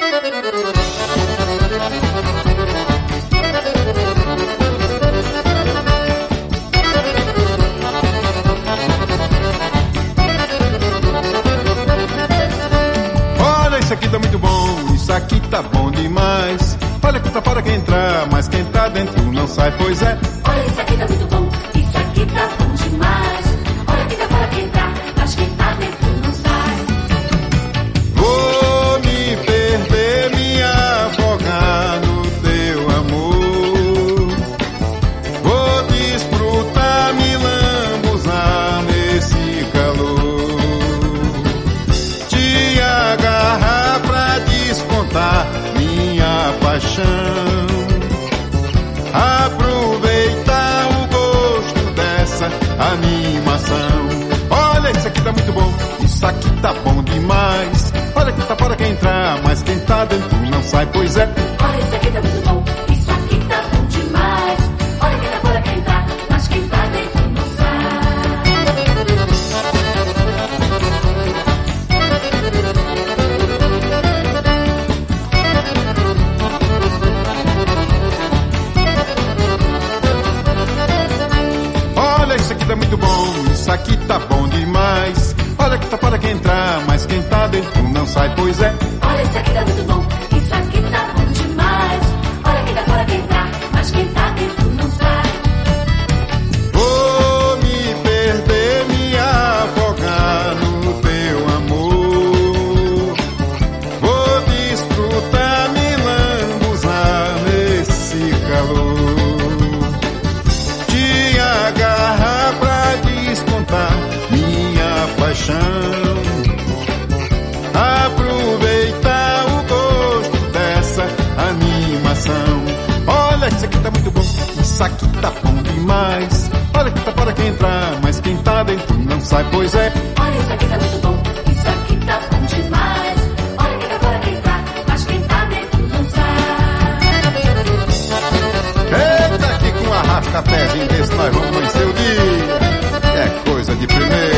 Isso aqui tá muito bom, isso aqui tá bom demais. Olha que tá fora quem entrar, mas quem tá dentro não sai, pois é. Olha, isso aqui tá muito bom, isso aqui tá bom demais. Olha que tá fora quem entrar, mas quem tá dentro não sai. Vou me perder, me afogar no teu amor. Vou desfrutar, me lambuzar nesse calor. Te agarrar pra descontar minha paixão. Aproveitar o gosto dessa animação. Olha, isso aqui tá muito bom, isso aqui tá bom demais. Olha que tá fora quem entrar, mas quem tá dentro não sai, pois é. Olha, isso aqui tá muito bom, isso aqui tá bom demais. Olha que tá fora quem entrar, mas quem tá dentro não sai. Olha, isso aqui tá muito bom, isso aqui tá bom demais. Olha que tá fora quem entrar, mas quem tá dentro não sai, pois é. Olha, isso aqui tá muito bom, isso aqui tá bom demais. Olha que tá fora quem entrar, mas quem tá dentro não sai. Vou me perder, me afogar no teu amor. Vou desfrutar, me lambuzar nesse calor. Te agarrar pra descontar minha paixão. Aproveitar o gosto dessa animação. Olha, isso aqui tá muito bom, isso aqui tá bom demais. Olha que tá fora quem entrar, mas quem tá dentro não sai, pois é. Olha, isso aqui tá muito bom, isso aqui tá bom demais. Olha que tá fora quem entrar, mas quem tá dentro não sai. Eita, que com arrasta-pezinho desse nós vamos conhecer o dia. É coisa de primeira.